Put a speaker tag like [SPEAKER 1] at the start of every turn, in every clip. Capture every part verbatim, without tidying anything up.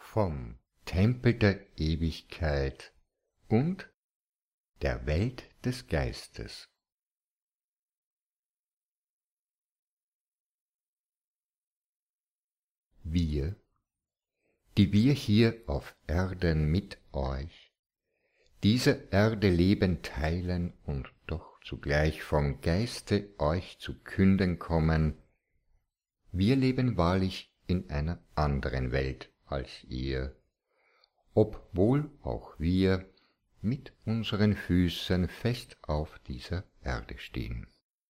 [SPEAKER 1] vom Tempel der Ewigkeit und der Welt des Geistes. Wir, die wir hier auf Erden mit euch, diese Erde Leben teilen und doch zugleich vom Geiste euch zu künden kommen, wir leben wahrlich in einer anderen Welt als ihr, obwohl auch wir mit unseren Füßen fest auf dieser Erde stehen.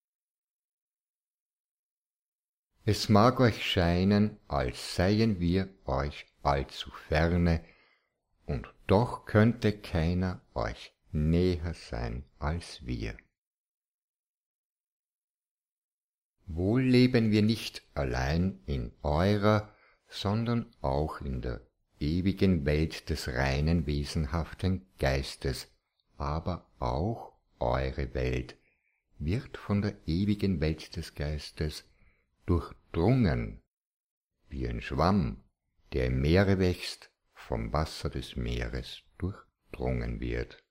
[SPEAKER 1] Es mag euch scheinen, als seien wir euch allzu ferne, und doch könnte keiner euch näher sein als wir. Wohl leben wir nicht allein in eurer, sondern auch in der ewigen Welt des reinen wesenhaften Geistes, aber auch eure Welt wird von der ewigen Welt des Geistes durchdrungen, wie ein Schwamm, der im Meere wächst, vom Wasser des Meeres durchdrungen wird.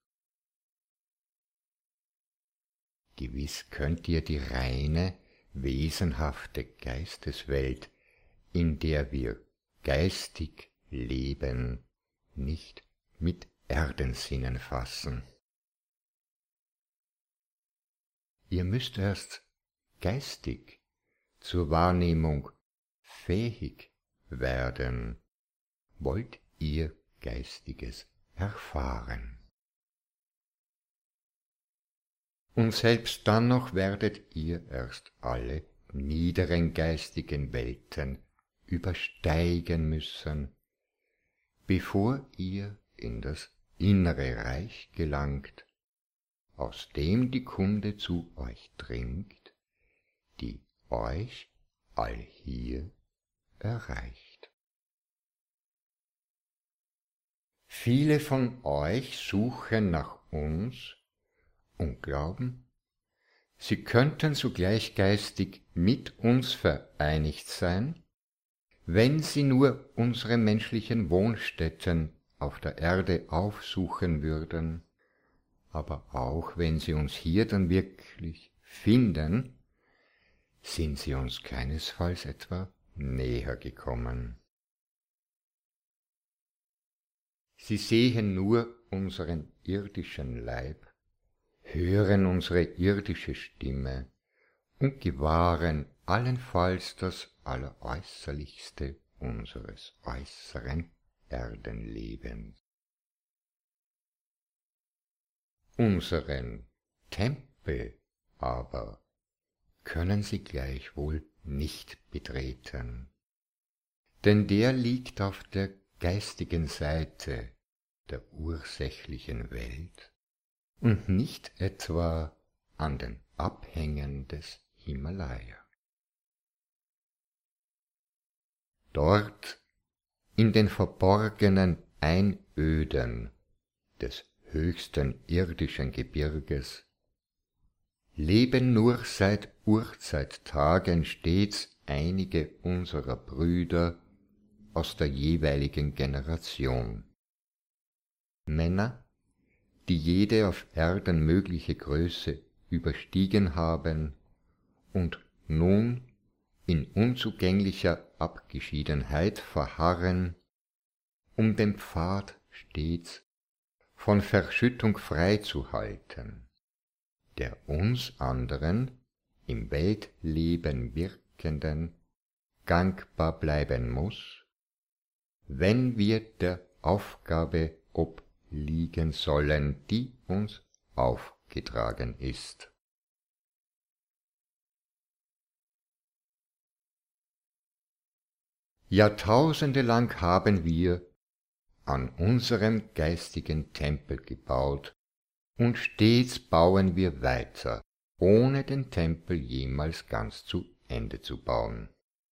[SPEAKER 1] Gewiss könnt ihr die reine, wesenhafte Geisteswelt, in der wir geistig leben, nicht mit Erdensinnen fassen. Ihr müsst erst geistig zur Wahrnehmung fähig werden, wollt ihr Geistiges erfahren. Und selbst dann noch werdet ihr erst alle niederen geistigen Welten übersteigen müssen, bevor ihr in das innere Reich gelangt, aus dem die Kunde zu euch dringt, die euch allhier erreicht. Viele von euch suchen nach uns und glauben, sie könnten zugleich geistig mit uns vereinigt sein, wenn sie nur unsere menschlichen Wohnstätten auf der Erde aufsuchen würden, aber auch wenn sie uns hier dann wirklich finden, sind sie uns keinesfalls etwa näher gekommen. Sie sehen nur unseren irdischen Leib, hören unsere irdische Stimme und gewahren allenfalls das Alleräußerlichste unseres äußeren Erdenlebens. Unseren Tempel aber können sie gleichwohl nicht betreten, denn der liegt auf der geistigen Seite der ursächlichen Welt und nicht etwa an den Abhängen des Himalaya. Dort, in den verborgenen Einöden des höchsten irdischen Gebirges, leben nur seit Urzeittagen stets einige unserer Brüder aus der jeweiligen Generation. Männer, die jede auf Erden mögliche Größe überstiegen haben und nun in unzugänglicher Abgeschiedenheit verharren, um den Pfad stets von Verschüttung frei zu halten, der uns anderen im Weltleben Wirkenden gangbar bleiben muß, wenn wir der Aufgabe obliegen sollen, die uns aufgetragen ist. Jahrtausende lang haben wir an unserem geistigen Tempel gebaut, und stets bauen wir weiter, ohne den Tempel jemals ganz zu Ende zu bauen.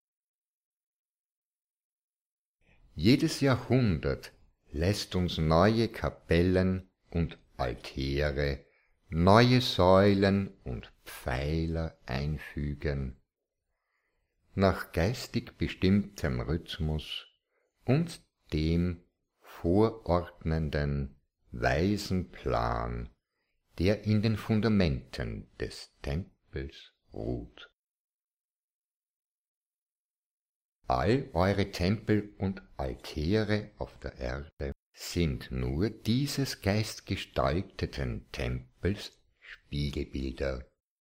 [SPEAKER 1] Jedes Jahrhundert lässt uns neue Kapellen und Altäre, neue Säulen und Pfeiler einfügen, nach geistig bestimmtem Rhythmus und dem vorordnenden, weisen Plan, der in den Fundamenten des Tempels ruht. All eure Tempel und Altäre auf der Erde sind nur dieses geistgestalteten Tempels Spiegelbilder.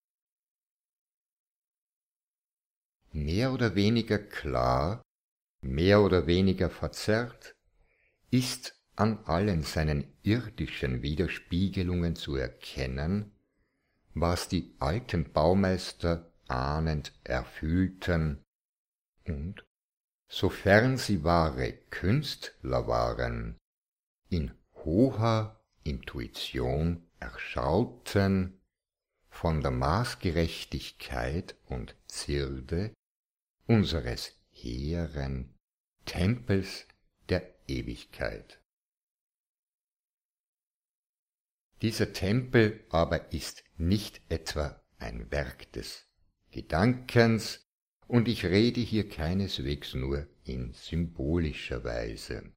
[SPEAKER 1] Mehr oder weniger klar, mehr oder weniger verzerrt, ist an allen seinen irdischen Widerspiegelungen zu erkennen, was die alten Baumeister ahnend erfühlten und, sofern sie wahre Künstler waren, in hoher Intuition erschauten von der Maßgerechtigkeit und Zierde unseres hehren Tempels der Ewigkeit. Dieser Tempel aber ist nicht etwa ein Werk des Gedankens, und ich rede hier keineswegs nur in symbolischer Weise.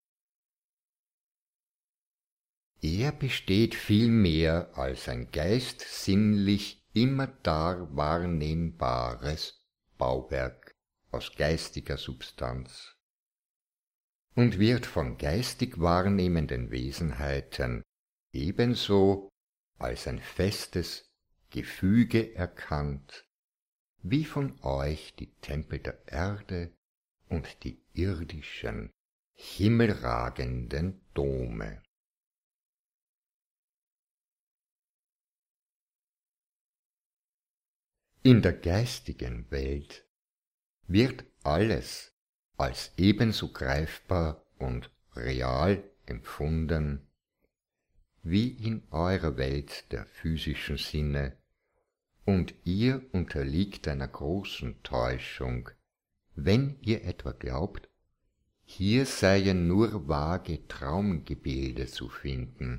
[SPEAKER 1] Er besteht vielmehr als ein geistsinnlich immer dar wahrnehmbares Bauwerk aus geistiger Substanz und wird von geistig wahrnehmenden Wesenheiten ebenso als ein festes Gefüge erkannt, wie von euch die Tempel der Erde und die irdischen, himmelragenden Dome. In der geistigen Welt wird alles als ebenso greifbar und real empfunden, wie in eurer Welt der physischen Sinne, und ihr unterliegt einer großen Täuschung, wenn ihr etwa glaubt, hier seien nur vage Traumgebilde zu finden.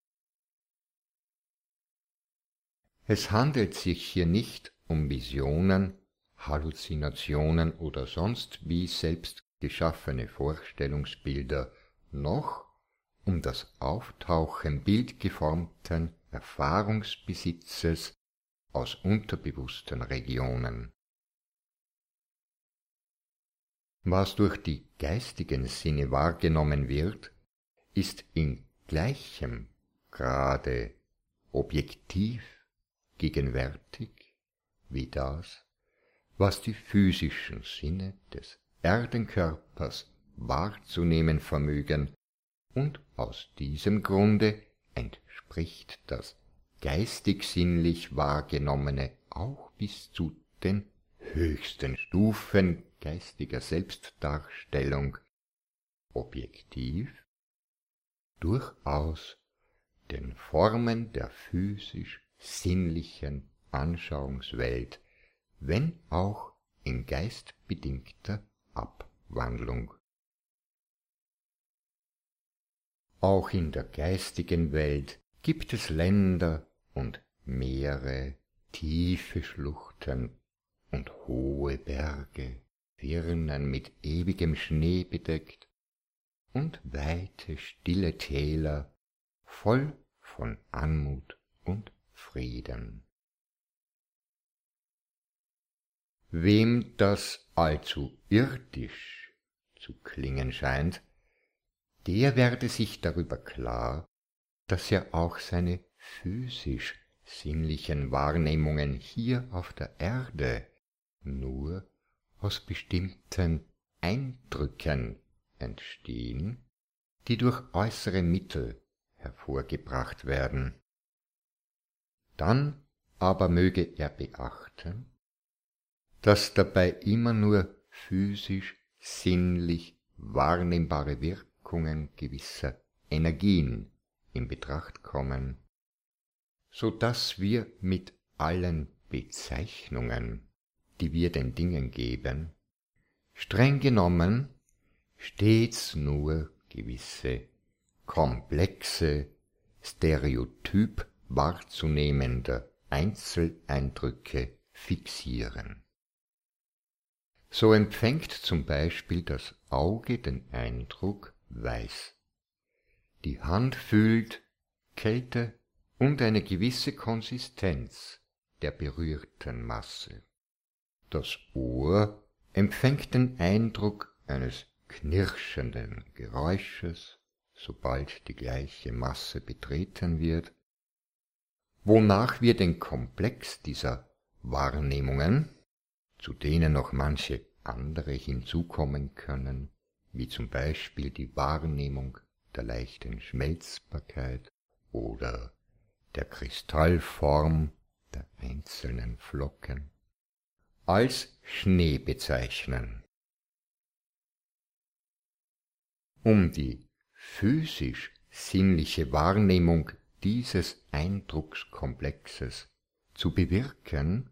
[SPEAKER 1] Es handelt sich hier nicht um Visionen, Halluzinationen oder sonst wie selbst geschaffene Vorstellungsbilder, noch um das Auftauchen bildgeformten Erfahrungsbesitzes aus unterbewussten Regionen. Was durch die geistigen Sinne wahrgenommen wird, ist in gleichem Grade objektiv gegenwärtig wie das, was die physischen Sinne des Erdenkörpers wahrzunehmen vermögen, und aus diesem Grunde entspricht das geistig-sinnlich Wahrgenommene auch bis zu den höchsten Stufen geistiger Selbstdarstellung objektiv durchaus den Formen der physisch-sinnlichen Anschauungswelt, wenn auch in geistbedingter Abwandlung. Auch in der geistigen Welt gibt es Länder und Meere, tiefe Schluchten und hohe Berge, Firnen mit ewigem Schnee bedeckt und weite, stille Täler, voll von Anmut und Frieden. Wem das allzu irdisch zu klingen scheint, der werde sich darüber klar, dass er auch seine physisch-sinnlichen Wahrnehmungen hier auf der Erde nur aus bestimmten Eindrücken entstehen, die durch äußere Mittel hervorgebracht werden. Dann aber möge er beachten, dass dabei immer nur physisch-sinnlich wahrnehmbare Wirkungen gewisser Energien in Betracht kommen, so dass wir mit allen Bezeichnungen, die wir den Dingen geben, streng genommen stets nur gewisse komplexe, stereotyp wahrzunehmende Einzeleindrücke fixieren. So empfängt zum Beispiel das Auge den Eindruck weiß. Die Hand fühlt Kälte und eine gewisse Konsistenz der berührten Masse. Das Ohr empfängt den Eindruck eines knirschenden Geräusches, sobald die gleiche Masse betreten wird, wonach wir den Komplex dieser Wahrnehmungen, zu denen noch manche andere hinzukommen können, wie zum Beispiel die Wahrnehmung der leichten Schmelzbarkeit oder der Kristallform der einzelnen Flocken, als Schnee bezeichnen. Um die physisch-sinnliche Wahrnehmung dieses Eindruckskomplexes zu bewirken,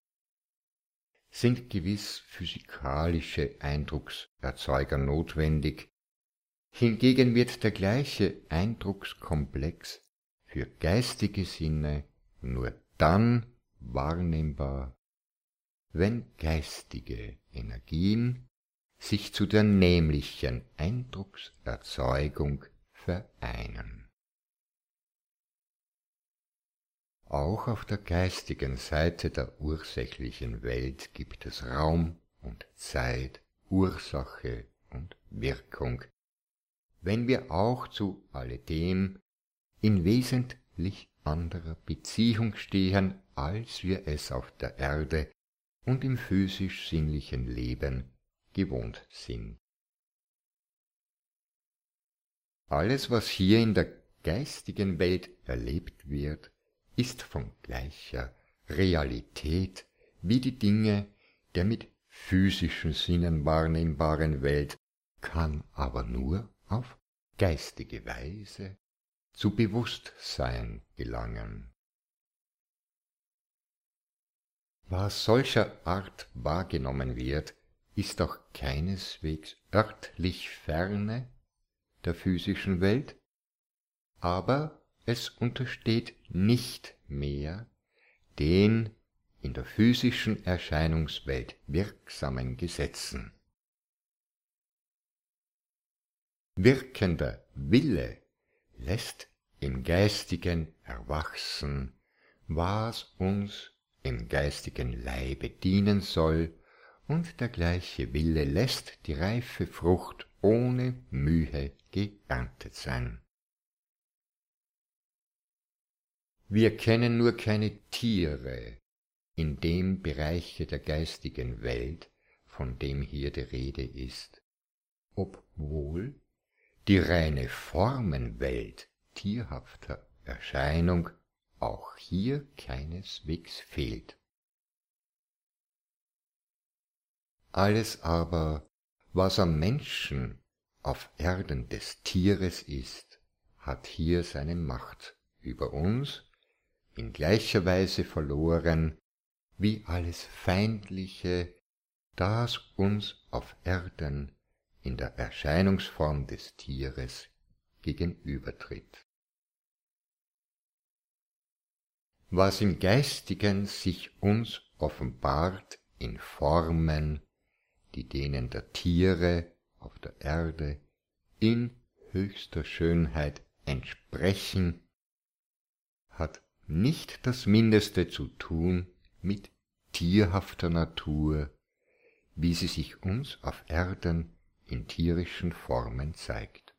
[SPEAKER 1] sind gewiss physikalische Eindruckserzeuger notwendig. Hingegen wird der gleiche Eindruckskomplex für geistige Sinne nur dann wahrnehmbar, wenn geistige Energien sich zu der nämlichen Eindruckserzeugung vereinen. Auch auf der geistigen Seite der ursächlichen Welt gibt es Raum und Zeit, Ursache und Wirkung, wenn wir auch zu alledem in wesentlich anderer Beziehung stehen, als wir es auf der Erde und im physisch-sinnlichen Leben gewohnt sind. Alles, was hier in der geistigen Welt erlebt wird, ist von gleicher Realität wie die Dinge der mit physischen Sinnen wahrnehmbaren Welt, kann aber nur auf geistige Weise zu Bewusstsein gelangen. Was solcher Art wahrgenommen wird, ist auch keineswegs örtlich ferne der physischen Welt, aber es untersteht nicht mehr den in der physischen Erscheinungswelt wirksamen Gesetzen. Wirkender Wille lässt im Geistigen erwachsen, was uns im geistigen Leibe dienen soll, und der gleiche Wille lässt die reife Frucht ohne Mühe geerntet sein. Wir kennen nur keine Tiere in dem Bereiche der geistigen Welt, von dem hier die Rede ist, obwohl die reine Formenwelt tierhafter Erscheinung auch hier keineswegs fehlt. Alles aber, was am Menschen auf Erden des Tieres ist, hat hier seine Macht über uns in gleicher Weise verloren wie alles Feindliche, das uns auf Erden in der Erscheinungsform des Tieres gegenübertritt. Was im Geistigen sich uns offenbart in Formen, die denen der Tiere auf der Erde in höchster Schönheit entsprechen, hat nicht das Mindeste zu tun mit tierhafter Natur, wie sie sich uns auf Erden in tierischen Formen zeigt.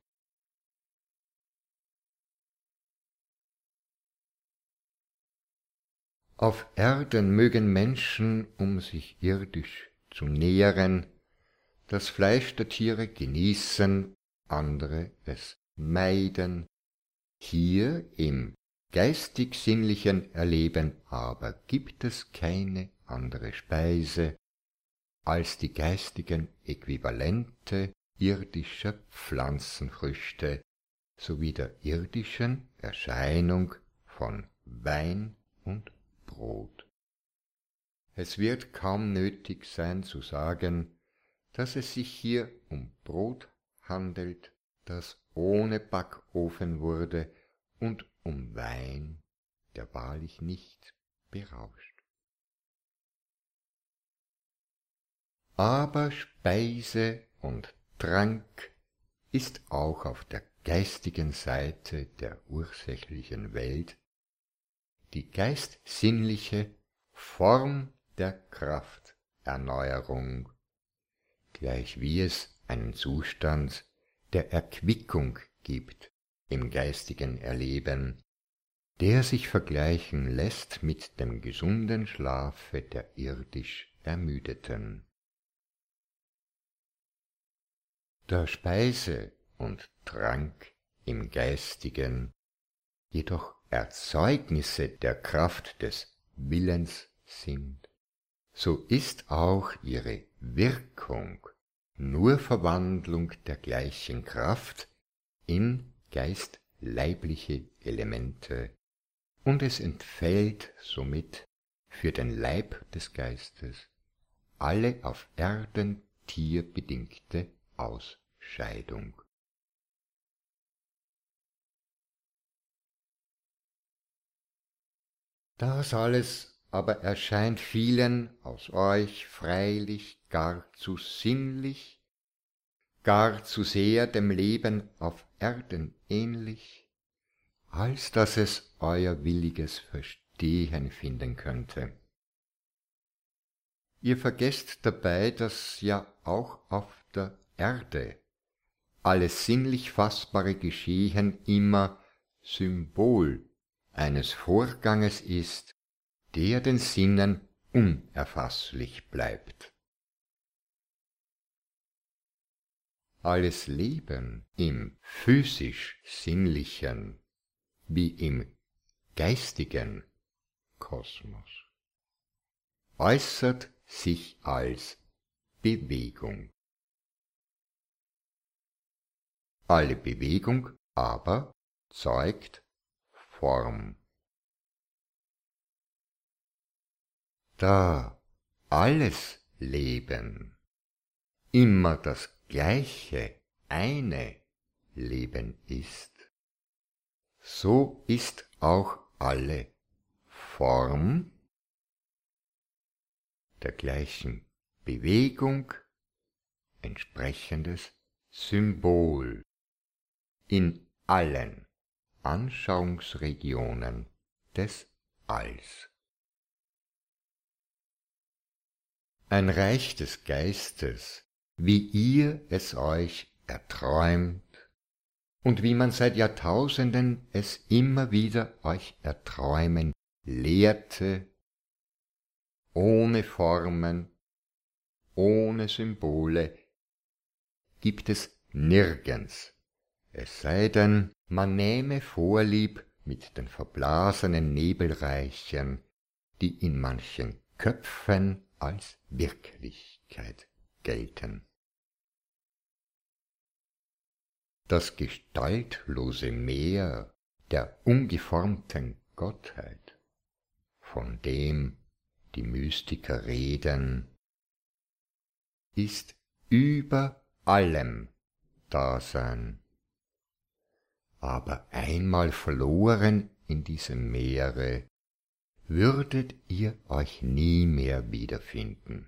[SPEAKER 1] Auf Erden mögen Menschen, um sich irdisch zu nähren, das Fleisch der Tiere genießen, andere es meiden. Hier im geistig-sinnlichen Erleben aber gibt es keine andere Speise als die geistigen Äquivalente irdischer Pflanzenfrüchte sowie der irdischen Erscheinung von Wein und Brot. Es wird kaum nötig sein zu sagen, dass es sich hier um Brot handelt, das ohne Backofen wurde, und um Wein, der wahrlich nicht berauscht. aber Speise und Trank ist auch auf der geistigen Seite der ursächlichen Welt die geistsinnliche Form der Krafterneuerung, gleichwie es einen Zustand der Erquickung gibt im geistigen Erleben, der sich vergleichen lässt mit dem gesunden Schlafe der irdisch Ermüdeten. Da Speise und Trank im Geistigen jedoch Erzeugnisse der Kraft des Willens sind, so ist auch ihre Wirkung nur Verwandlung der gleichen Kraft in geistleibliche Elemente, und es entfällt somit für den Leib des Geistes alle auf Erden tierbedingte Ausscheidung. Das alles aber erscheint vielen aus euch freilich gar zu sinnlich, gar zu sehr dem Leben auf Erden ähnlich, als dass es euer williges Verstehen finden könnte. Ihr vergesst dabei, dass ja auch auf der Erde alles sinnlich fassbare Geschehen immer Symbol eines Vorganges ist, der den Sinnen unerfasslich bleibt. Alles Leben im physisch-sinnlichen wie im geistigen Kosmos äußert sich als Bewegung. Alle Bewegung aber zeugt Form. Da alles Leben immer das gleiche eine Leben ist, so ist auch alle Form der gleichen Bewegung entsprechendes Symbol in allen Anschauungsregionen des Alls. Ein Reich des Geistes, wie ihr es euch erträumt und wie man seit Jahrtausenden es immer wieder euch erträumen lehrte, ohne Formen, ohne Symbole, gibt es nirgends, es sei denn, man nähme Vorlieb mit den verblasenen Nebelreichen, die in manchen Köpfen als Wirklichkeit gelten. Das gestaltlose Meer der ungeformten Gottheit, von dem die Mystiker reden, ist über allem Dasein, aber einmal verloren in diesem Meere, würdet ihr euch nie mehr wiederfinden.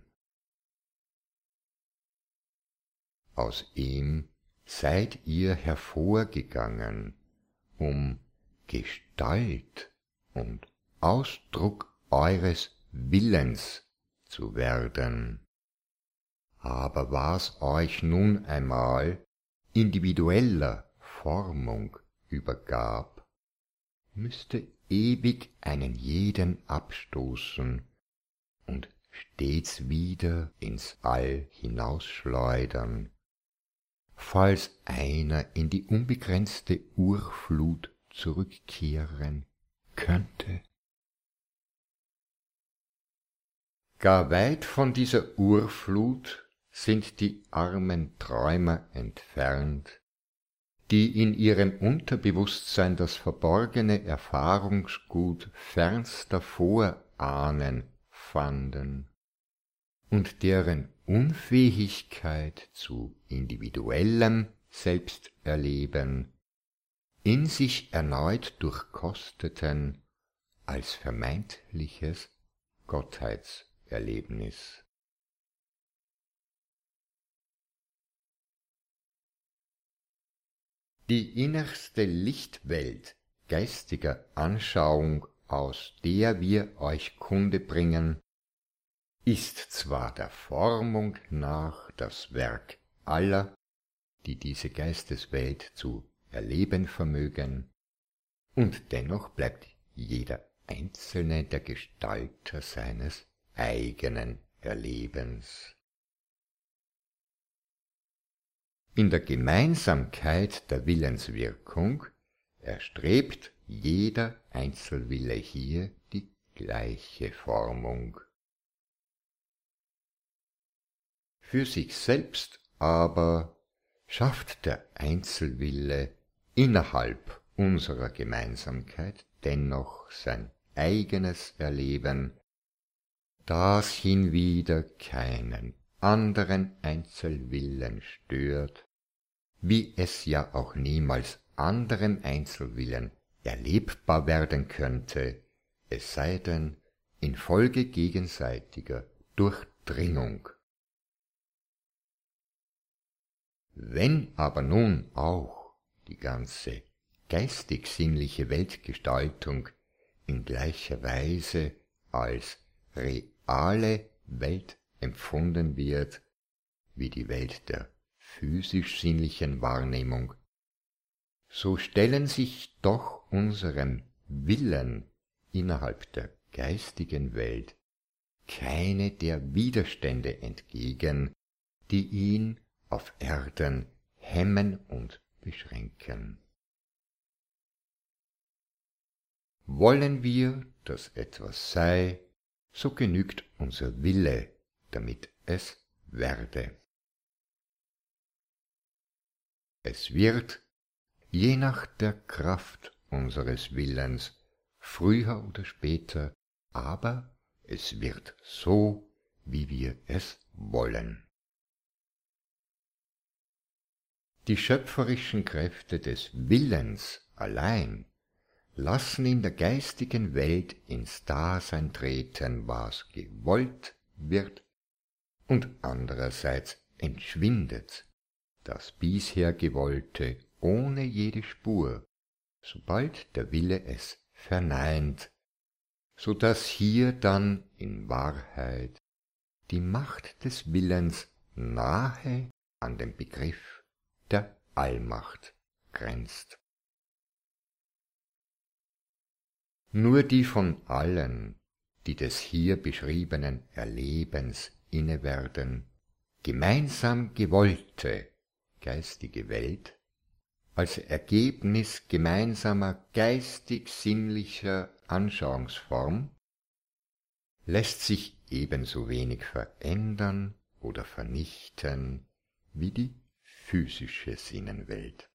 [SPEAKER 1] Aus ihm seid ihr hervorgegangen, um Gestalt und Ausdruck eures Willens zu werden. Aber was euch nun einmal individueller Formung übergab, müsste ewig einen jeden abstoßen und stets wieder ins All hinausschleudern, falls einer in die unbegrenzte Urflut zurückkehren könnte. Gar weit von dieser Urflut sind die armen Träumer entfernt, die in ihrem Unterbewusstsein das verborgene Erfahrungsgut fernster Vorahnen fanden und deren Unfähigkeit zu individuellem Selbsterleben in sich erneut durchkosteten als vermeintliches Gottheitserlebnis. Die innerste Lichtwelt geistiger Anschauung, aus der wir euch Kunde bringen, ist zwar der Formung nach das Werk aller, die diese Geisteswelt zu erleben vermögen, und dennoch bleibt jeder Einzelne der Gestalter seines eigenen Erlebens. In der Gemeinsamkeit der Willenswirkung erstrebt jeder Einzelwille hier die gleiche Formung. Für sich selbst aber schafft der Einzelwille innerhalb unserer Gemeinsamkeit dennoch sein eigenes Erleben, das hinwieder keinen anderen Einzelwillen stört, wie es ja auch niemals anderen Einzelwillen erlebbar werden könnte, es sei denn infolge gegenseitiger Durchdringung. Wenn aber nun auch die ganze geistig-sinnliche Weltgestaltung in gleicher Weise als reale Welt empfunden wird, wie die Welt der physisch-sinnlichen Wahrnehmung, so stellen sich doch unserem Willen innerhalb der geistigen Welt keine der Widerstände entgegen, die ihn auf Erden hemmen und beschränken. Wollen wir, dass etwas sei, so genügt unser Wille, damit es werde. Es wird, je nach der Kraft unseres Willens, früher oder später, aber es wird so, wie wir es wollen. Die schöpferischen Kräfte des Willens allein lassen in der geistigen Welt ins Dasein treten, was gewollt wird, und andererseits entschwindet das bisher Gewollte ohne jede Spur, sobald der Wille es verneint, so daß hier dann in Wahrheit die Macht des Willens nahe an den Begriff der Allmacht grenzt. Nur die von allen, die des hier beschriebenen Erlebens inne werden, gemeinsam gewollte geistige Welt, als Ergebnis gemeinsamer geistig-sinnlicher Anschauungsform, lässt sich ebenso wenig verändern oder vernichten wie die physische Sinnenwelt.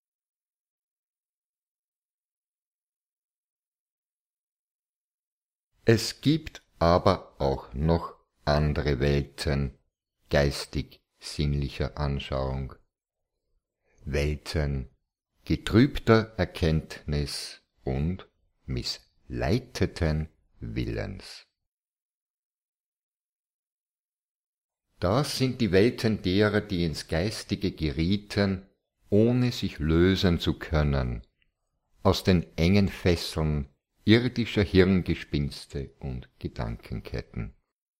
[SPEAKER 1] Es gibt aber auch noch andere Welten geistig-sinnlicher Anschauung, Welten getrübter Erkenntnis und missleiteten Willens. Das sind die Welten derer, die ins Geistige gerieten, ohne sich lösen zu können, aus den engen Fesseln irdischer Hirngespinste und Gedankenketten.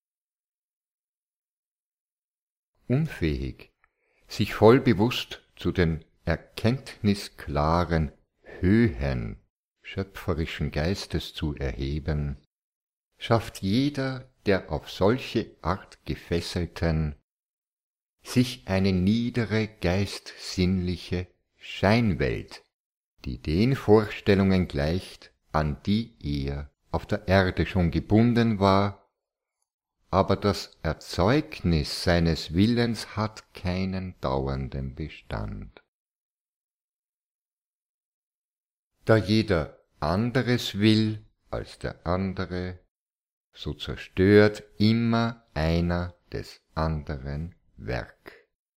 [SPEAKER 1] Unfähig, sich voll bewusst zu den erkenntnisklaren Höhen schöpferischen Geistes zu erheben, schafft jeder der auf solche Art Gefesselten sich eine niedere geistsinnliche Scheinwelt, die den Vorstellungen gleicht, an die er auf der Erde schon gebunden war, aber das Erzeugnis seines Willens hat keinen dauernden Bestand. Da jeder anderes will als der andere, so zerstört immer einer des anderen Werk.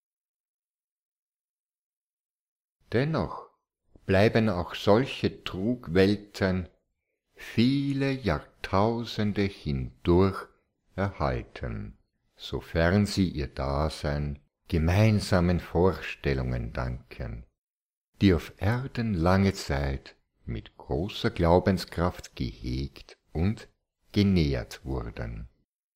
[SPEAKER 1] Dennoch bleiben auch solche Trugwelten viele Jahrtausende hindurch erhalten, sofern sie ihr Dasein gemeinsamen Vorstellungen danken, die auf Erden lange Zeit mit großer Glaubenskraft gehegt und genährt wurden.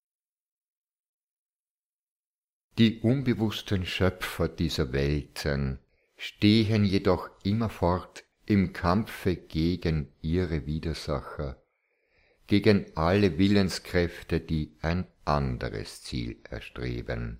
[SPEAKER 1] Die unbewussten Schöpfer dieser Welten stehen jedoch immerfort im Kampfe gegen ihre Widersacher, gegen alle Willenskräfte, die ein anderes Ziel erstreben.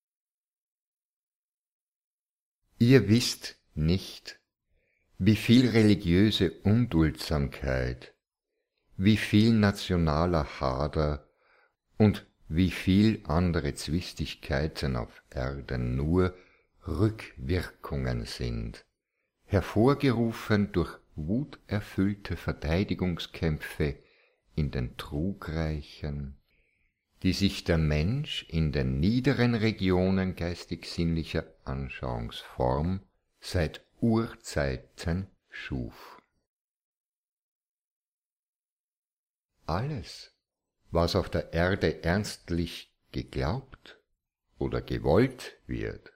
[SPEAKER 1] Ihr wisst nicht, wie viel religiöse Unduldsamkeit, wie viel nationaler Hader und wie viel andere Zwistigkeiten auf Erden nur Rückwirkungen sind, hervorgerufen durch wuterfüllte Verteidigungskämpfe in den Trugreichen, die sich der Mensch in den niederen Regionen geistig-sinnlicher Anschauungsform seit Urzeiten schuf. Alles, was auf der Erde ernstlich geglaubt oder gewollt wird,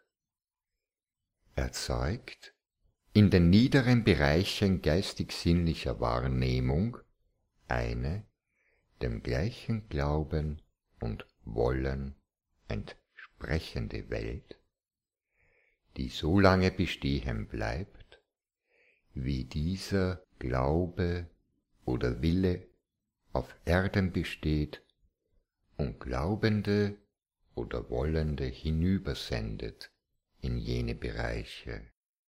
[SPEAKER 1] erzeugt in den niederen Bereichen geistig-sinnlicher Wahrnehmung eine dem gleichen Glauben und Wollen entsprechende Welt, die so lange bestehen bleibt, wie dieser Glaube oder Wille auf Erden besteht und Glaubende oder Wollende hinübersendet in jene Bereiche.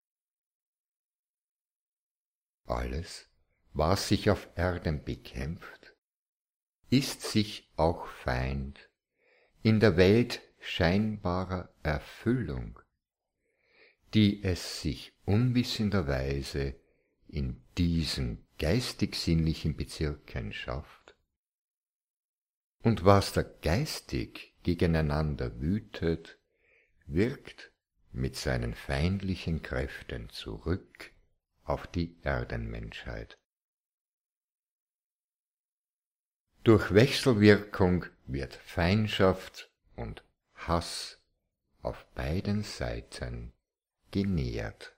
[SPEAKER 1] Alles, was sich auf Erden bekämpft, ist sich auch Feind in der Welt scheinbarer Erfüllung, die es sich unwissenderweise in diesen geistig-sinnlichen Bezirken schafft, und was da geistig gegeneinander wütet, wirkt mit seinen feindlichen Kräften zurück auf die Erdenmenschheit. Durch Wechselwirkung wird Feindschaft und Hass auf beiden Seiten genährt.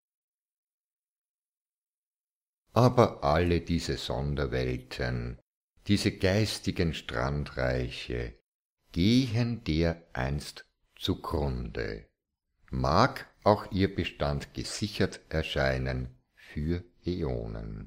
[SPEAKER 1] Aber alle diese Sonderwelten, diese geistigen Strandreiche, gehen dereinst zugrunde, mag auch ihr Bestand gesichert erscheinen für Äonen.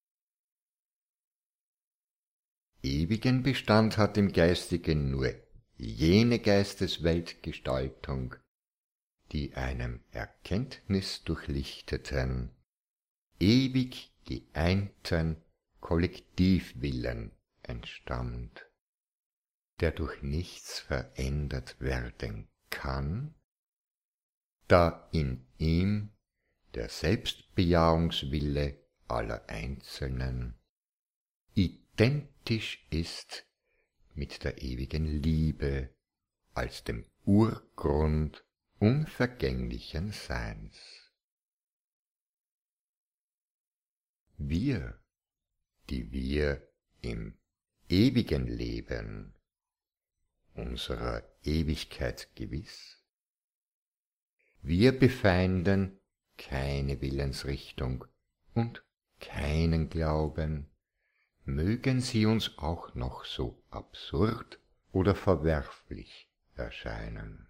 [SPEAKER 1] Ewigen Bestand hat im Geistigen nur jene Geistesweltgestaltung, die einem erkenntnisdurchlichteten, ewig geeinten Kollektivwillen entstammt, der durch nichts verändert werden kann, da in ihm der Selbstbejahungswille aller Einzelnen identisch ist mit der ewigen Liebe als dem Urgrund unvergänglichen Seins. Wir, die wir im ewigen Leben, unserer Ewigkeit gewiss, wir befeinden keine Willensrichtung und keinen Glauben, mögen sie uns auch noch so absurd oder verwerflich erscheinen.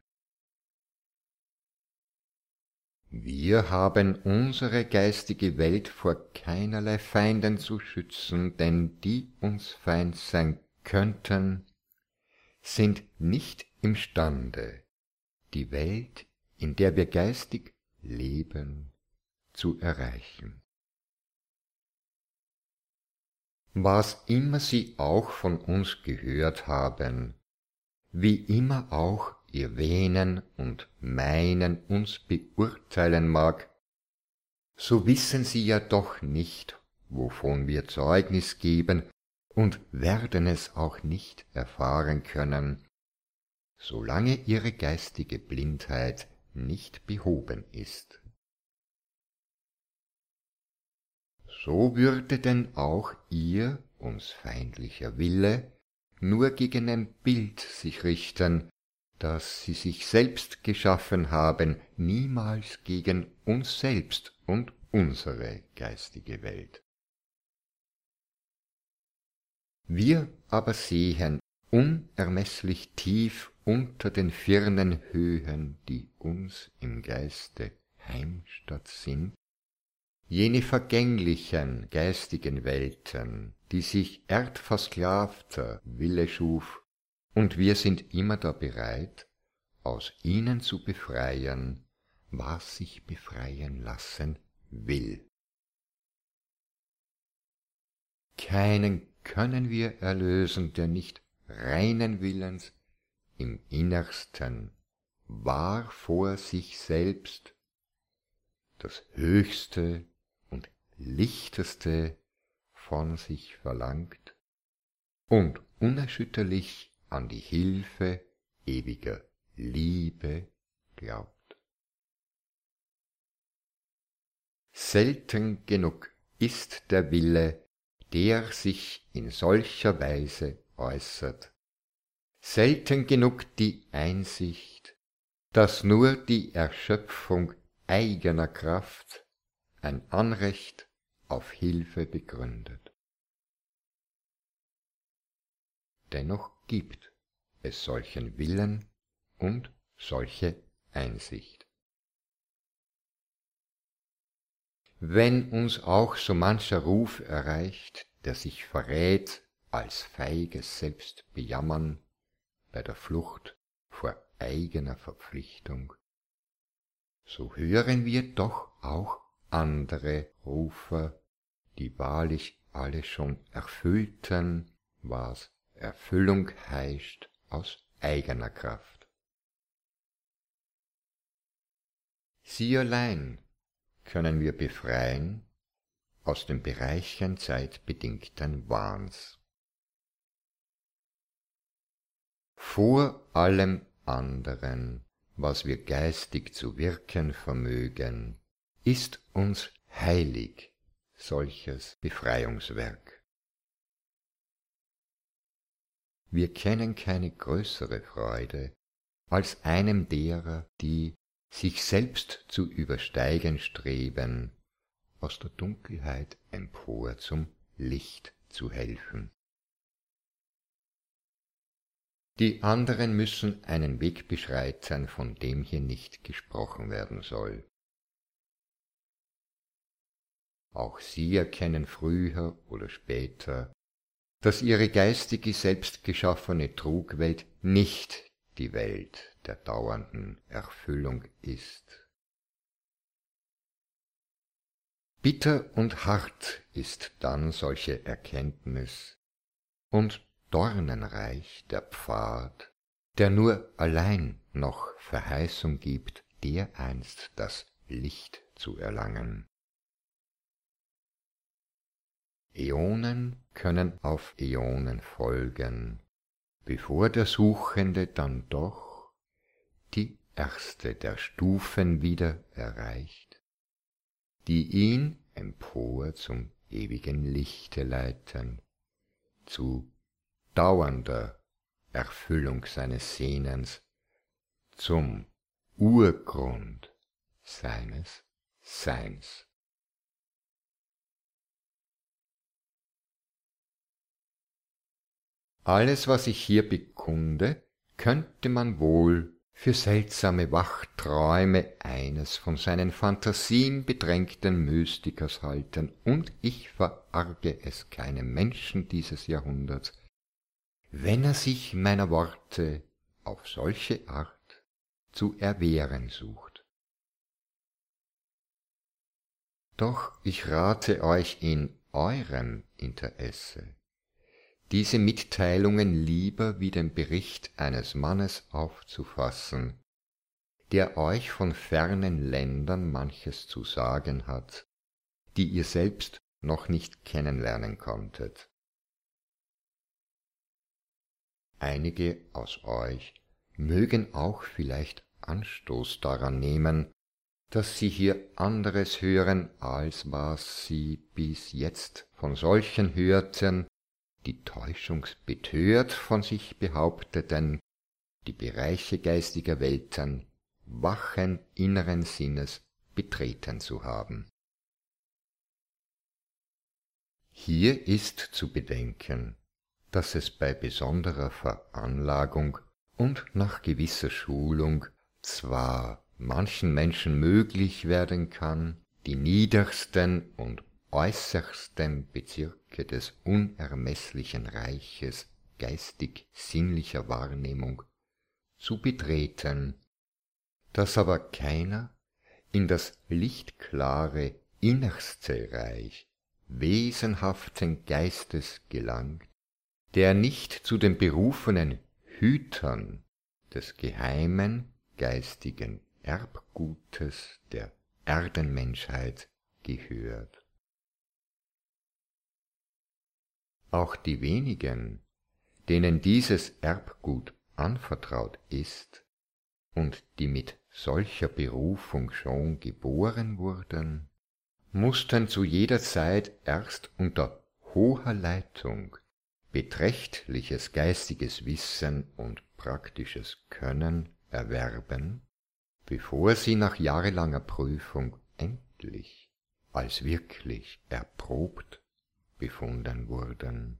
[SPEAKER 1] Wir haben unsere geistige Welt vor keinerlei Feinden zu schützen, denn die uns Feind sein könnten, sind nicht imstande, die Welt, in der wir geistig leben, zu erreichen. Was immer sie auch von uns gehört haben, wie immer auch ihr Wähnen und Meinen uns beurteilen mag, so wissen sie ja doch nicht, wovon wir Zeugnis geben, und werden es auch nicht erfahren können, solange ihre geistige Blindheit nicht behoben ist. So würde denn auch ihr uns feindlicher Wille nur gegen ein Bild sich richten, das sie sich selbst geschaffen haben, niemals gegen uns selbst und unsere geistige Welt. Wir aber sehen unermeßlich tief unter den Firnenhöhen, die uns im Geiste Heimstatt sind, jene vergänglichen geistigen Welten, die sich erdversklavter Wille schuf, und wir sind immer da bereit, aus ihnen zu befreien, was sich befreien lassen will. Keinen können wir erlösen, der nicht reinen Willens im Innersten wahr vor sich selbst das Höchste und Lichteste von sich verlangt und unerschütterlich an die Hilfe ewiger Liebe glaubt. Selten genug ist der Wille, der sich in solcher Weise äußert, selten genug die Einsicht, dass nur die Erschöpfung eigener Kraft ein Anrecht auf Hilfe begründet. Dennoch gibt es solchen Willen und solche Einsicht. Wenn uns auch so mancher Ruf erreicht, der sich verrät als feiges Selbstbejammern bei der Flucht vor eigener Verpflichtung, so hören wir doch auch andere Rufer, die wahrlich alle schon erfüllten, was Erfüllung heischt aus eigener Kraft. Sie allein können wir befreien aus den Bereichen zeitbedingten Wahns. Vor allem anderen, was wir geistig zu wirken vermögen, ist uns heilig solches Befreiungswerk. Wir kennen keine größere Freude als einem derer, die sich selbst zu übersteigen streben, aus der Dunkelheit empor zum Licht zu helfen. Die anderen müssen einen Weg beschreiten, von dem hier nicht gesprochen werden soll. Auch sie erkennen früher oder später, dass ihre geistige, selbstgeschaffene Trugwelt nicht die Welt der dauernden Erfüllung ist. Bitter und hart ist dann solche Erkenntnis und dornenreich der Pfad, der nur allein noch Verheißung gibt, dereinst das Licht zu erlangen. Äonen können auf Äonen folgen, bevor der Suchende dann doch die erste der Stufen wieder erreicht, die ihn empor zum ewigen Lichte leiten, zu dauernder Erfüllung seines Sehnens, zum Urgrund seines Seins. Alles, was ich hier bekunde, könnte man wohl für seltsame Wachträume eines von seinen Phantasien bedrängten Mystikers halten, und ich verarge es keinem Menschen dieses Jahrhunderts, wenn er sich meiner Worte auf solche Art zu erwehren sucht. Doch ich rate euch in eurem Interesse, diese Mitteilungen lieber wie den Bericht eines Mannes aufzufassen, der euch von fernen Ländern manches zu sagen hat, die ihr selbst noch nicht kennenlernen konntet. Einige aus euch mögen auch vielleicht Anstoß daran nehmen, dass sie hier anderes hören, als was sie bis jetzt von solchen hörten, die täuschungsbetört von sich behaupteten, die Bereiche geistiger Welten wachen inneren Sinnes betreten zu haben. Hier ist zu bedenken, dass es bei besonderer Veranlagung und nach gewisser Schulung zwar manchen Menschen möglich werden kann, die niedersten und äußersten Bezirke des unermesslichen Reiches geistig-sinnlicher Wahrnehmung zu betreten, dass aber keiner in das lichtklare innerste Reich wesenhaften Geistes gelangt, der nicht zu den berufenen Hütern des geheimen geistigen Erbgutes der Erdenmenschheit gehört. Auch die wenigen, denen dieses Erbgut anvertraut ist und die mit solcher Berufung schon geboren wurden, mussten zu jeder Zeit erst unter hoher Leitung beträchtliches geistiges Wissen und praktisches Können erwerben, bevor sie nach jahrelanger Prüfung endlich als wirklich erprobt befunden wurden.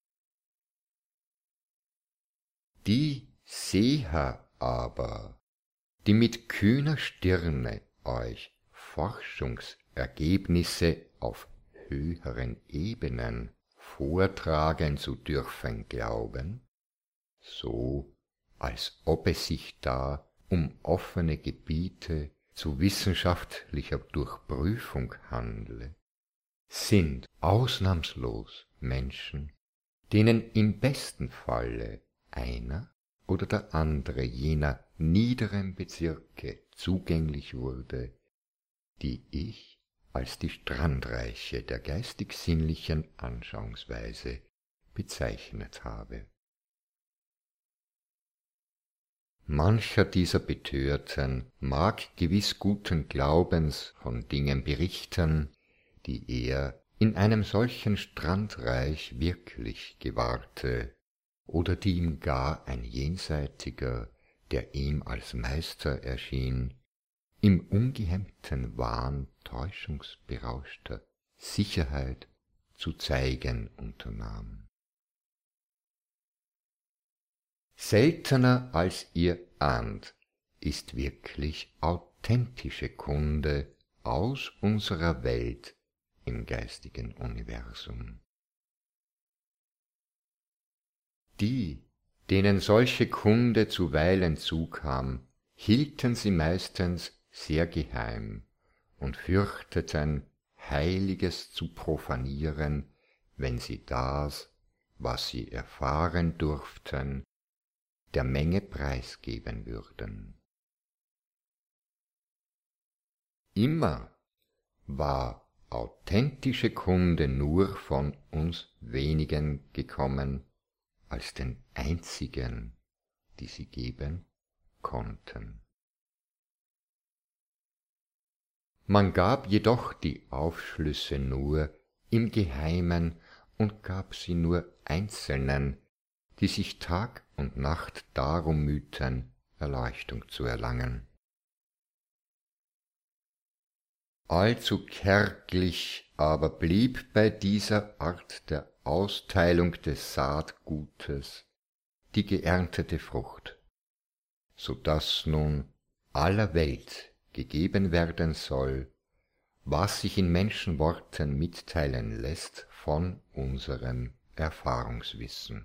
[SPEAKER 1] Die Seher aber, die mit kühner Stirne euch Forschungsergebnisse auf höheren Ebenen vortragen zu dürfen glauben, so als ob es sich da um offene Gebiete zu wissenschaftlicher Durchprüfung handle, sind ausnahmslos Menschen, denen im besten Falle einer oder der andere jener niederen Bezirke zugänglich wurde, die ich als die Strandreiche der geistig-sinnlichen Anschauungsweise bezeichnet habe. Mancher dieser Betörten mag gewiss guten Glaubens von Dingen berichten, die er in einem solchen Strandreich wirklich gewahrte, oder die ihm gar ein Jenseitiger, der ihm als Meister erschien, im ungehemmten Wahn täuschungsberauschter Sicherheit zu zeigen unternahm. Seltener als ihr ahnt, ist wirklich authentische Kunde aus unserer Welt im geistigen Universum. Die, denen solche Kunde zuweilen zukam, hielten sie meistens sehr geheim und fürchteten, Heiliges zu profanieren, wenn sie das, was sie erfahren durften, der Menge preisgeben würden. Immer war authentische Kunde nur von uns wenigen gekommen, als den einzigen, die sie geben konnten. Man gab jedoch die Aufschlüsse nur im Geheimen und gab sie nur Einzelnen, die sich Tag und Nacht darum mühten, Erleuchtung zu erlangen. Allzu kärglich aber blieb bei dieser Art der Austeilung des Saatgutes die geerntete Frucht, so daß nun aller Welt gegeben werden soll, was sich in Menschenworten mitteilen lässt von unserem Erfahrungswissen.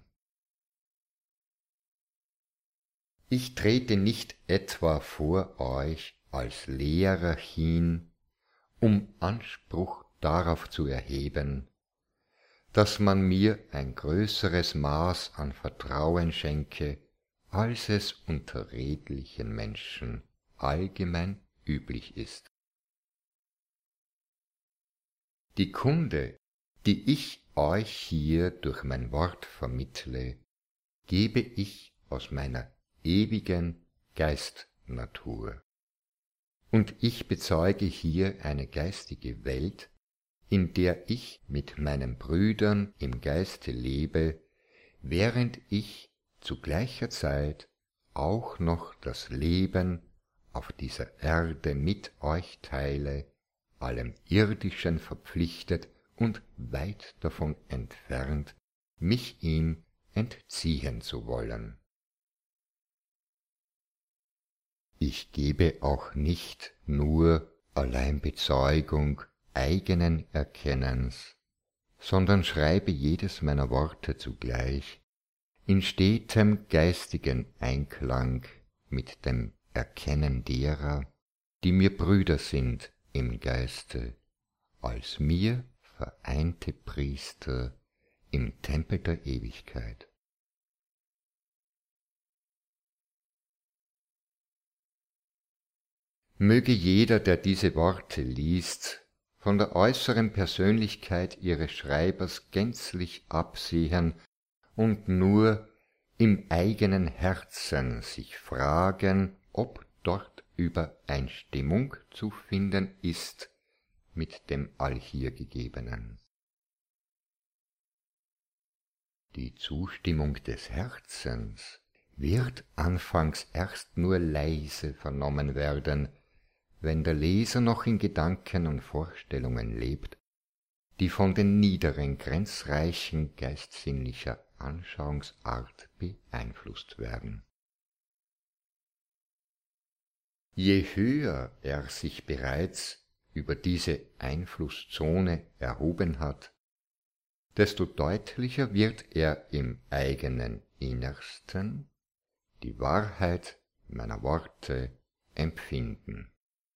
[SPEAKER 1] Ich trete nicht etwa vor euch als Lehrer hin, um Anspruch darauf zu erheben, dass man mir ein größeres Maß an Vertrauen schenke, als es unter redlichen Menschen allgemein üblich ist. Die Kunde, die ich euch hier durch mein Wort vermittle, gebe ich aus meiner ewigen Geistnatur. Und ich bezeuge hier eine geistige Welt, in der ich mit meinen Brüdern im Geiste lebe, während ich zu gleicher Zeit auch noch das Leben auf dieser Erde mit euch teile, allem Irdischen verpflichtet und weit davon entfernt, mich ihm entziehen zu wollen. Ich gebe auch nicht nur allein Bezeugung eigenen Erkennens, sondern schreibe jedes meiner Worte zugleich in stetem geistigen Einklang mit dem Erkennen derer, die mir Brüder sind im Geiste, als mir vereinte Priester im Tempel der Ewigkeit. Möge jeder, der diese Worte liest, von der äußeren Persönlichkeit ihres Schreibers gänzlich absehen und nur im eigenen Herzen sich fragen, ob dort Übereinstimmung zu finden ist mit dem allhier Gegebenen. Die Zustimmung des Herzens wird anfangs erst nur leise vernommen werden, wenn der Leser noch in Gedanken und Vorstellungen lebt, die von den niederen Grenzreichen geistsinnlicher Anschauungsart beeinflusst werden. Je höher er sich bereits über diese Einflusszone erhoben hat, desto deutlicher wird er im eigenen Innersten die Wahrheit meiner Worte empfinden.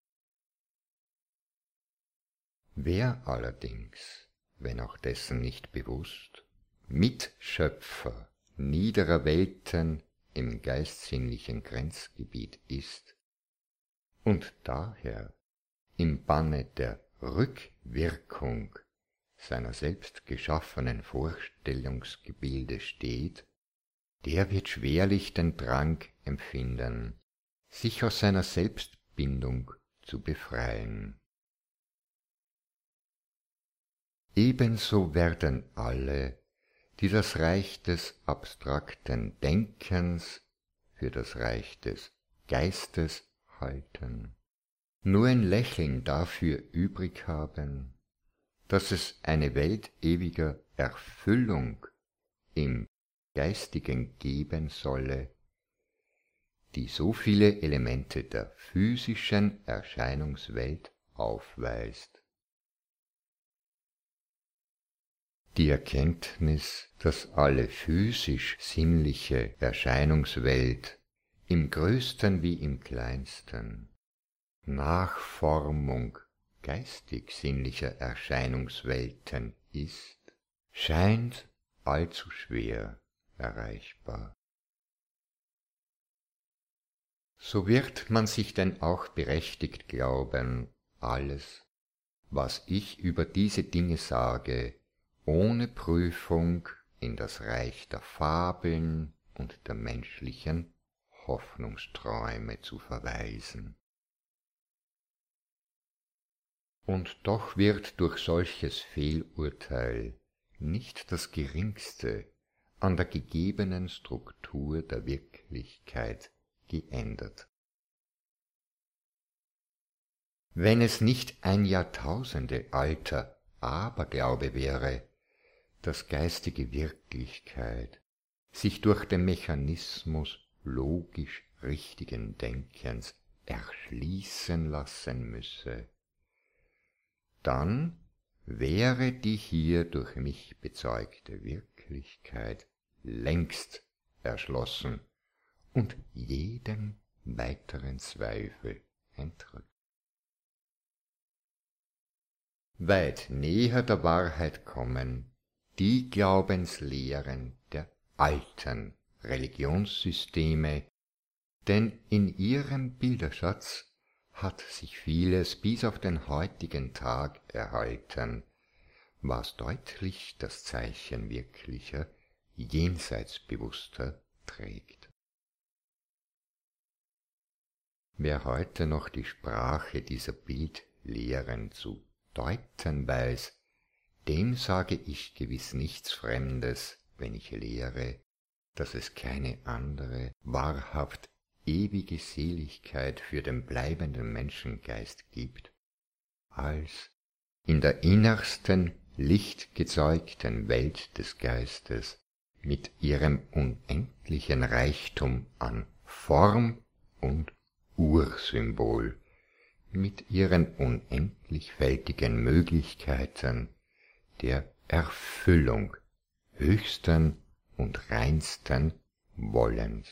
[SPEAKER 1] Wer allerdings, wenn auch dessen nicht bewusst, Mitschöpfer niederer Welten im geistsinnlichen Grenzgebiet ist und daher im Banne der Rückwirkung seiner selbst geschaffenen Vorstellungsgebilde steht, der wird schwerlich den Drang empfinden, sich aus seiner Selbstbindung zu befreien. Ebenso werden alle, die das Reich des abstrakten Denkens für das Reich des Geistes halten, nur ein Lächeln dafür übrig haben, dass es eine Welt ewiger Erfüllung im Geistigen geben solle, die so viele Elemente der physischen Erscheinungswelt aufweist. Die Erkenntnis, dass alle physisch-sinnliche Erscheinungswelt im größten wie im kleinsten Nachformung geistig-sinnlicher Erscheinungswelten ist, scheint allzu schwer erreichbar. So wird man sich denn auch berechtigt glauben, alles, was ich über diese Dinge sage, ohne Prüfung in das Reich der Fabeln und der menschlichen Hoffnungsträume zu verweisen. Und doch wird durch solches Fehlurteil nicht das Geringste an der gegebenen Struktur der Wirklichkeit geändert. Wenn es nicht ein Jahrtausende alter Aberglaube wäre, dass geistige Wirklichkeit sich durch den Mechanismus logisch richtigen Denkens erschließen lassen müsse, dann wäre die hier durch mich bezeugte Wirklichkeit längst erschlossen und jedem weiteren Zweifel entrückt. Weit näher der Wahrheit kommen die Glaubenslehren der alten Religionssysteme, denn in ihrem Bilderschatz hat sich vieles bis auf den heutigen Tag erhalten, was deutlich das Zeichen wirklicher, jenseitsbewusster trägt. Wer heute noch die Sprache dieser Bildlehren zu deuten weiß, dem sage ich gewiss nichts Fremdes, wenn ich lehre, dass es keine andere wahrhaft ewige Seligkeit für den bleibenden Menschengeist gibt, als in der innersten, lichtgezeugten Welt des Geistes mit ihrem unendlichen Reichtum an Form und Ursymbol, mit ihren unendlich fältigen Möglichkeiten der Erfüllung höchsten und reinsten Wollens.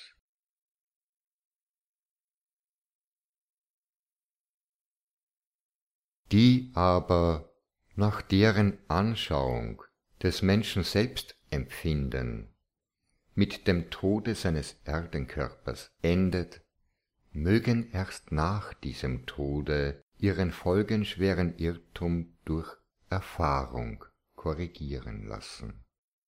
[SPEAKER 1] Die aber nach deren Anschauung des Menschen selbst empfinden, mit dem Tode seines Erdenkörpers endet, mögen erst nach diesem Tode ihren folgenschweren Irrtum durch Erfahrung korrigieren lassen.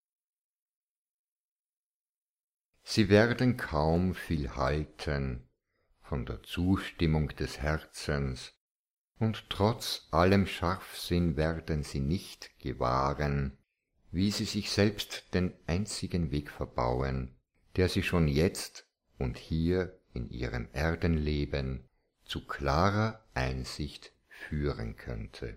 [SPEAKER 1] Sie werden kaum viel halten von der Zustimmung des Herzens, und trotz allem Scharfsinn werden sie nicht gewahren, wie sie sich selbst den einzigen Weg verbauen, der sie schon jetzt und hier in ihrem Erdenleben zu klarer Einsicht führen könnte.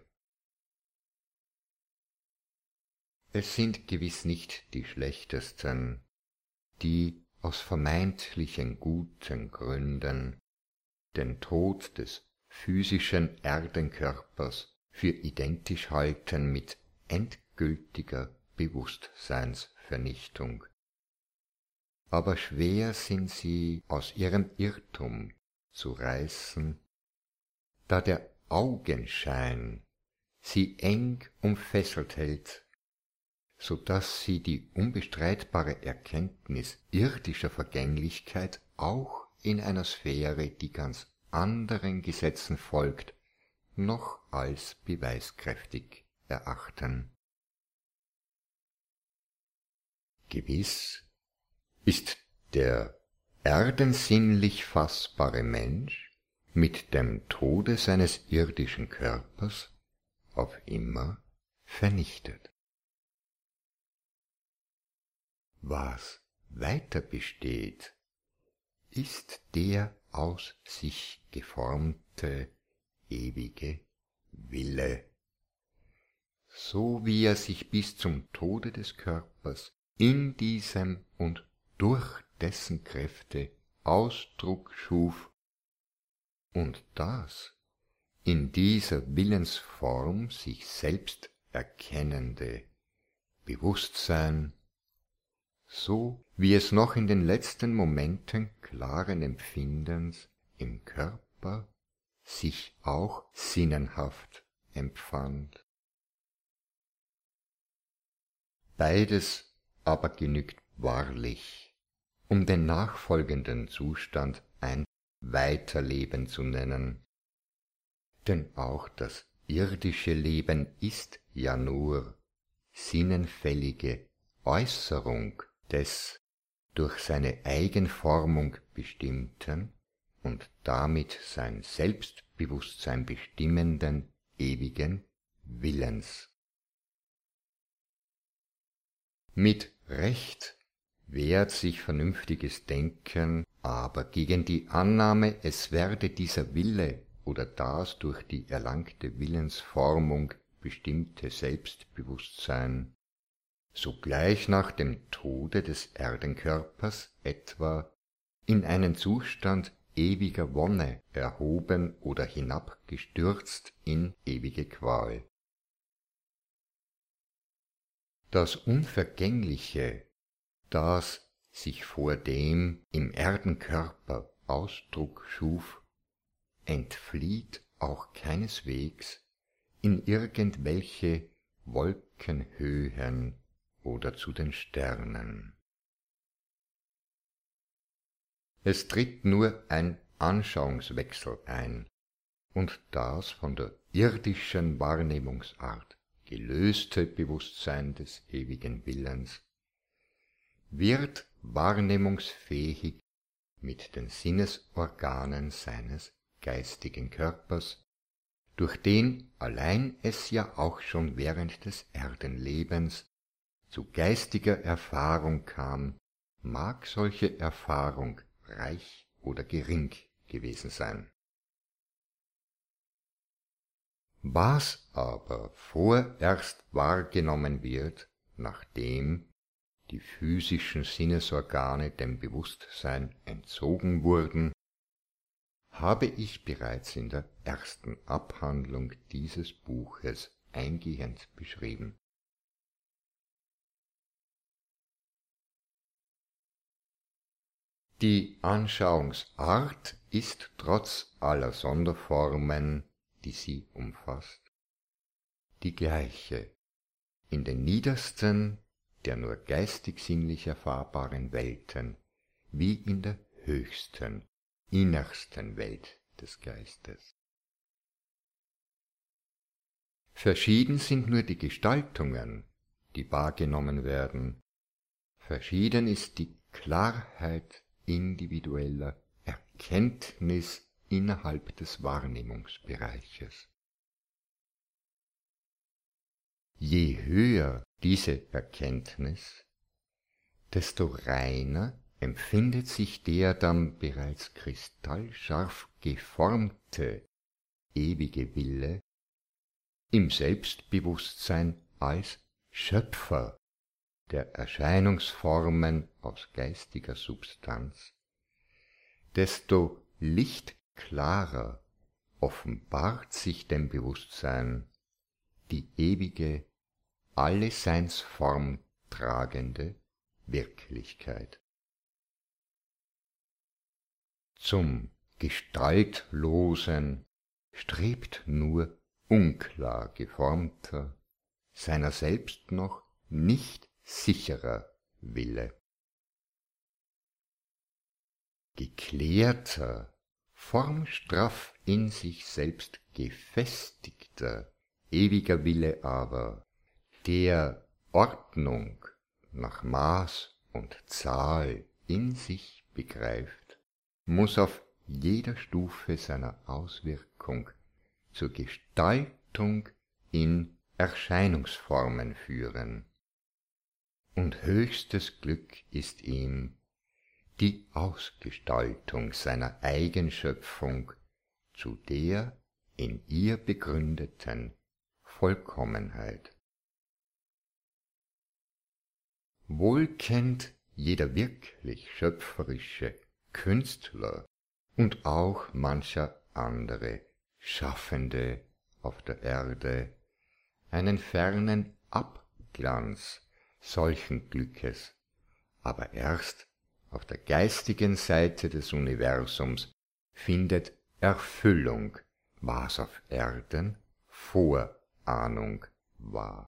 [SPEAKER 1] Es sind gewiss nicht die Schlechtesten, die aus vermeintlichen guten Gründen den Tod des physischen Erdenkörpers für identisch halten mit endgültiger Bewusstseinsvernichtung. Aber schwer sind sie aus ihrem Irrtum zu reißen, da der Augenschein sie eng umfesselt hält, so daß sie die unbestreitbare Erkenntnis irdischer Vergänglichkeit auch in einer Sphäre, die ganz anderen Gesetzen folgt, noch als beweiskräftig erachten. Gewiss ist der erdensinnlich fassbare Mensch mit dem Tode seines irdischen Körpers auf immer vernichtet. Was weiter besteht, ist der aus sich geformte ewige Wille, so wie er sich bis zum Tode des Körpers in diesem und durch dessen Kräfte Ausdruck schuf und das in dieser Willensform sich selbst erkennende Bewusstsein, so wie es noch in den letzten Momenten klaren Empfindens im Körper sich auch sinnenhaft empfand. Beides aber genügt wahrlich, um den nachfolgenden Zustand ein Weiterleben zu nennen, denn auch das irdische Leben ist ja nur sinnenfällige Äußerung des durch seine Eigenformung bestimmten und damit sein Selbstbewusstsein bestimmenden ewigen Willens. Mit Recht wehrt sich vernünftiges Denken aber gegen die Annahme, es werde dieser Wille oder das durch die erlangte Willensformung bestimmte Selbstbewusstsein sogleich nach dem Tode des Erdenkörpers etwa in einen Zustand ewiger Wonne erhoben oder hinabgestürzt in ewige Qual. Das Unvergängliche, das sich vor dem im Erdenkörper Ausdruck schuf, entflieht auch keineswegs in irgendwelche Wolkenhöhen oder zu den Sternen. Es tritt nur ein Anschauungswechsel ein, und das von der irdischen Wahrnehmungsart gelöste Bewusstsein des ewigen Willens wird wahrnehmungsfähig mit den Sinnesorganen seines geistigen Körpers, durch den allein es ja auch schon während des Erdenlebens zu geistiger Erfahrung kam, mag solche Erfahrung reich oder gering gewesen sein. Was aber vorerst wahrgenommen wird, nachdem die physischen Sinnesorgane dem Bewusstsein entzogen wurden, habe ich bereits in der ersten Abhandlung dieses Buches eingehend beschrieben. Die Anschauungsart ist trotz aller Sonderformen, die sie umfasst, die gleiche in den niedersten der nur geistig-sinnlich erfahrbaren Welten wie in der höchsten, innersten Welt des Geistes. Verschieden sind nur die Gestaltungen, die wahrgenommen werden, verschieden ist die Klarheit individueller Erkenntnis innerhalb des Wahrnehmungsbereiches. Je höher diese Erkenntnis, desto reiner empfindet sich der dann bereits kristallscharf geformte, ewige Wille im Selbstbewusstsein als Schöpfer der Erscheinungsformen aus geistiger Substanz, desto lichtklarer offenbart sich dem Bewusstsein die ewige, alle Seinsform tragende Wirklichkeit. Zum Gestaltlosen strebt nur unklar geformter, seiner selbst noch nicht sicherer Wille. Geklärter, formstraff in sich selbst gefestigter, ewiger Wille aber, der Ordnung nach Maß und Zahl in sich begreift, muß auf jeder Stufe seiner Auswirkung zur Gestaltung in Erscheinungsformen führen. Und höchstes Glück ist ihm die Ausgestaltung seiner Eigenschöpfung zu der in ihr begründeten Vollkommenheit. Wohl kennt jeder wirklich schöpferische Künstler und auch mancher andere Schaffende auf der Erde einen fernen Abglanz solchen Glückes, aber erst auf der geistigen Seite des Universums findet Erfüllung, was auf Erden Vorahnung war.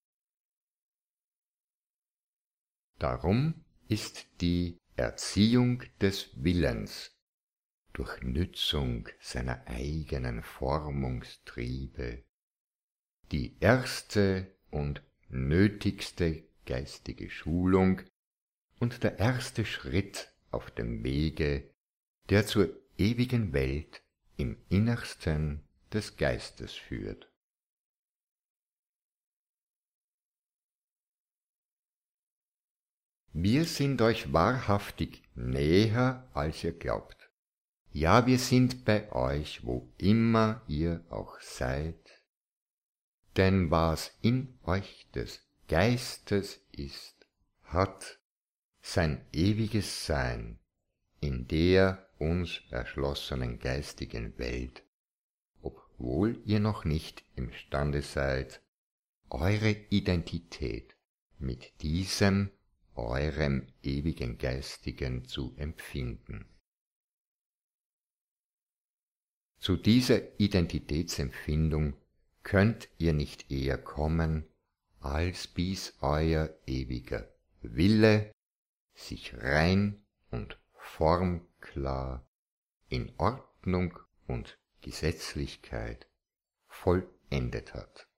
[SPEAKER 1] Darum ist die Erziehung des Willens durch Nützung seiner eigenen Formungstriebe die erste und nötigste geistige Schulung und der erste Schritt auf dem Wege, der zur ewigen Welt im Innersten des Geistes führt. Wir sind euch wahrhaftig näher, als ihr glaubt. Ja, wir sind bei euch, wo immer ihr auch seid, denn was in euch des Geistes ist, hat sein ewiges Sein in der uns erschlossenen geistigen Welt, obwohl ihr noch nicht imstande seid, eure Identität mit diesem eurem ewigen Geistigen zu empfinden. Zu dieser Identitätsempfindung könnt ihr nicht eher kommen, als bis euer ewiger Wille sich rein und formklar in Ordnung und Gesetzlichkeit vollendet hat.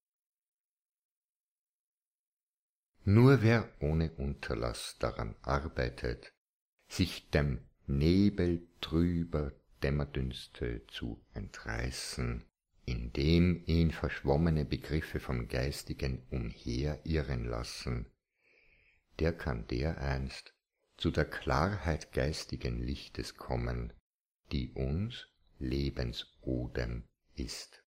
[SPEAKER 1] Nur wer ohne Unterlass daran arbeitet, sich dem Nebel trüber Dämmerdünste zu entreißen, indem ihn verschwommene Begriffe vom Geistigen umherirren lassen, der kann dereinst zu der Klarheit geistigen Lichtes kommen, die uns Lebensodem ist.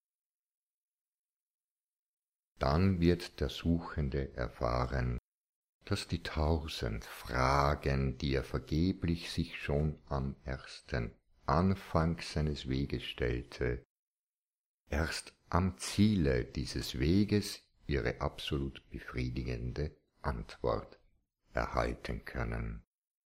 [SPEAKER 1] Dann wird der Suchende erfahren, dass die tausend Fragen, die er vergeblich sich schon am ersten Anfang seines Weges stellte, erst am Ziele dieses Weges ihre absolut befriedigende Antwort erhalten können.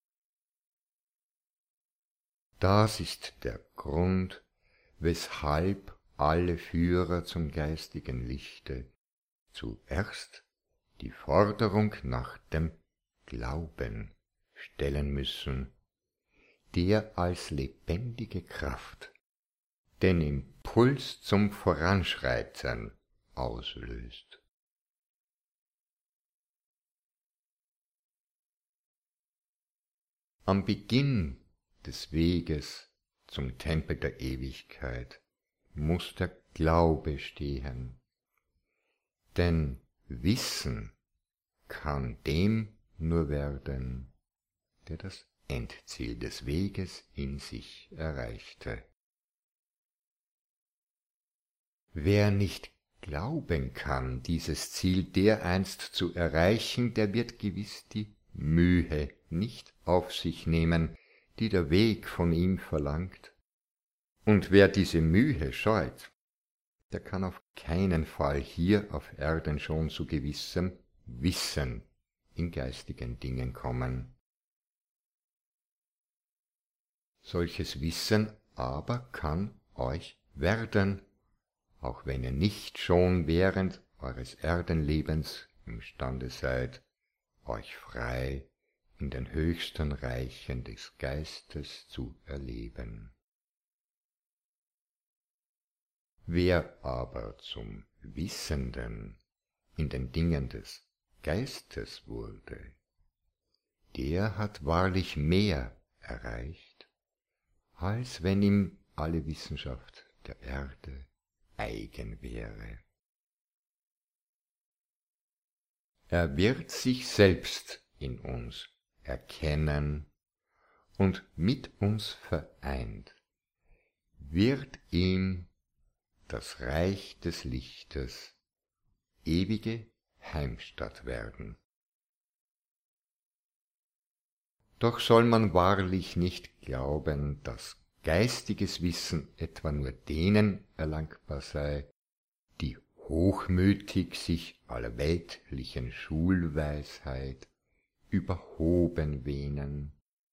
[SPEAKER 1] Das ist der Grund, weshalb alle Führer zum geistigen Lichte zuerst die Forderung nach dem Glauben stellen müssen, der als lebendige Kraft den Impuls zum Voranschreiten auslöst. Am Beginn des Weges zum Tempel der Ewigkeit muss der Glaube stehen, denn Wissen kann dem nur werden, der das Endziel des Weges in sich erreichte. Wer nicht glauben kann, dieses Ziel dereinst zu erreichen, der wird gewiss die Mühe nicht auf sich nehmen, die der Weg von ihm verlangt. Und wer diese Mühe scheut, der kann auf keinen Fall hier auf Erden schon zu gewissem Wissen in geistigen Dingen kommen. Solches Wissen aber kann euch werden, auch wenn ihr nicht schon während eures Erdenlebens imstande seid, euch frei in den höchsten Reichen des Geistes zu erleben. Wer aber zum Wissenden in den Dingen des Geistes wurde, der hat wahrlich mehr erreicht, als wenn ihm alle Wissenschaft der Erde eigen wäre. Er wird sich selbst in uns erkennen und mit uns vereint, wird ihm das Reich des Lichtes ewige Heimstatt werden. Doch soll man wahrlich nicht glauben, dass geistiges Wissen etwa nur denen erlangbar sei, die hochmütig sich aller weltlichen Schulweisheit überhoben wähnen.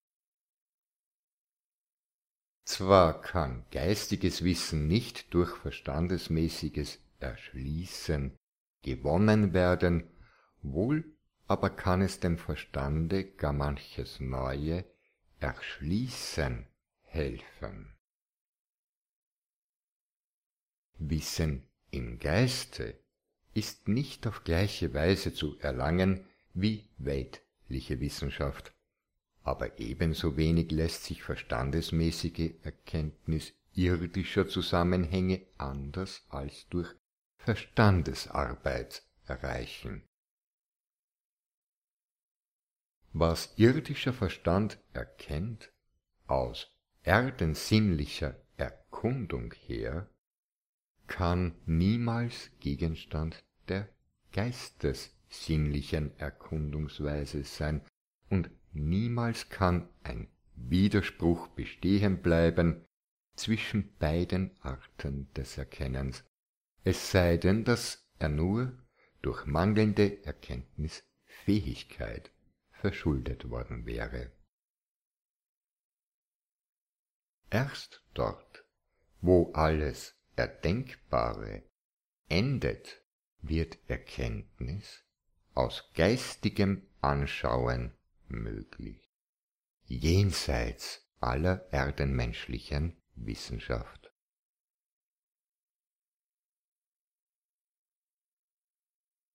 [SPEAKER 1] Zwar kann geistiges Wissen nicht durch verstandesmäßiges Erschließen gewonnen werden, wohl aber kann es dem Verstande gar manches Neue erschließen helfen. Wissen im Geiste ist nicht auf gleiche Weise zu erlangen wie weltliche Wissenschaft, aber ebenso wenig lässt sich verstandesmäßige Erkenntnis irdischer Zusammenhänge anders als durch Verstandesarbeit erreichen. Was irdischer Verstand erkennt, aus erdensinnlicher Erkundung her, kann niemals Gegenstand der geistessinnlichen Erkundungsweise sein, und niemals kann ein Widerspruch bestehen bleiben zwischen beiden Arten des Erkennens, es sei denn, dass er nur durch mangelnde Erkenntnisfähigkeit verschuldet worden wäre. Erst dort, wo alles Erdenkbare endet, wird Erkenntnis aus geistigem Anschauen möglich, jenseits aller erdenmenschlichen Wissenschaft.